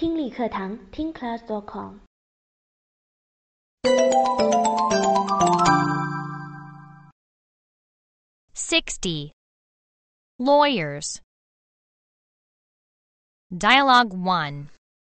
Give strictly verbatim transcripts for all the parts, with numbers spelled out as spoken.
听力课堂听 class dot com。 sixty. Lawyers. Dialogue one.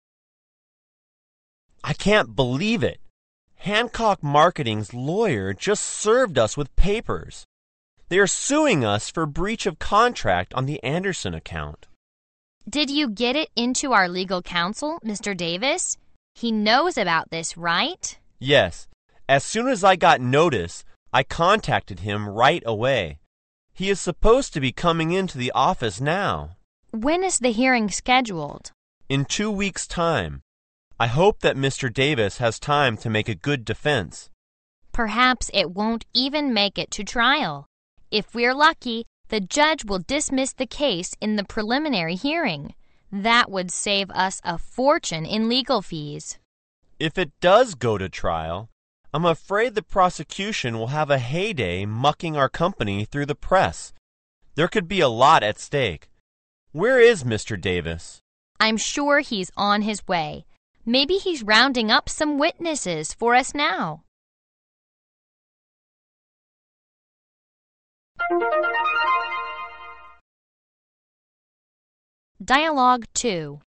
I can't believe it. Hancock Marketing's lawyer just served us with papers. They are suing us for breach of contract on the Anderson account. Did you get it into our legal counsel, Mister Davis? He knows about this, right? Yes. As soon as I got notice, I contacted him right away. He is supposed to be coming into the office now. When is the hearing scheduled? In two weeks' time. I hope that Mister Davis has time to make a good defense. Perhaps it won't even make it to trial. If we're lucky, the judge will dismiss the case in the preliminary hearing. That would save us a fortune in legal fees. If it does go to trial, I'm afraid the prosecution will have a heyday mucking our company through the press. There could be a lot at stake. Where is Mister Davis? I'm sure he's on his way. Maybe he's rounding up some witnesses for us now. Dialogue two.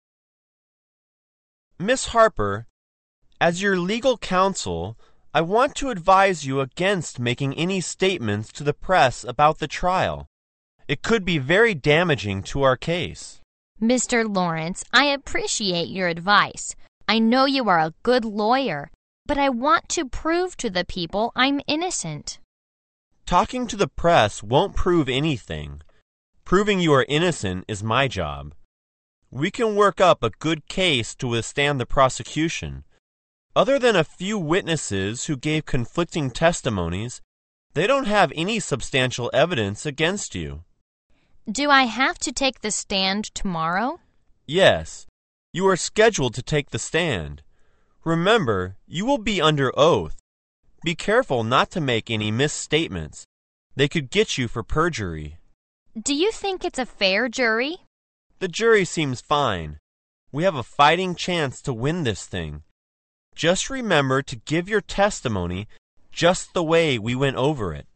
Miss Harper, as your legal counsel, I want to advise you against making any statements to the press about the trial. It could be very damaging to our case. Mister Lawrence, I appreciate your advice. I know you are a good lawyer, but I want to prove to the people I'm innocent. Talking to the press won't prove anything. Proving you are innocent is my job. We can work up a good case to withstand the prosecution. Other than a few witnesses who gave conflicting testimonies, they don't have any substantial evidence against you. Do I have to take the stand tomorrow? Yes, you are scheduled to take the stand. Remember, you will be under oath. Be careful not to make any misstatements. They could get you for perjury. Do you think it's a fair jury? The jury seems fine. We have a fighting chance to win this thing. Just remember to give your testimony just the way we went over it.